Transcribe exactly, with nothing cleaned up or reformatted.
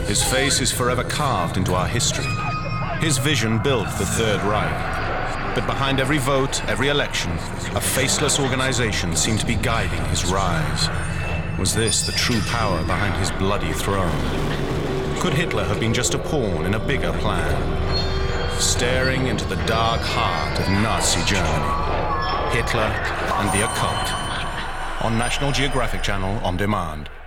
His face is forever carved into our history. His vision built the Third Reich. But behind every vote, every election, a faceless organization seemed to be guiding his rise. Was this the true power behind his bloody throne? Could Hitler have been just a pawn in a bigger plan? Staring into the dark heart of Nazi Germany. Hitler and the Occult. On National Geographic Channel On Demand.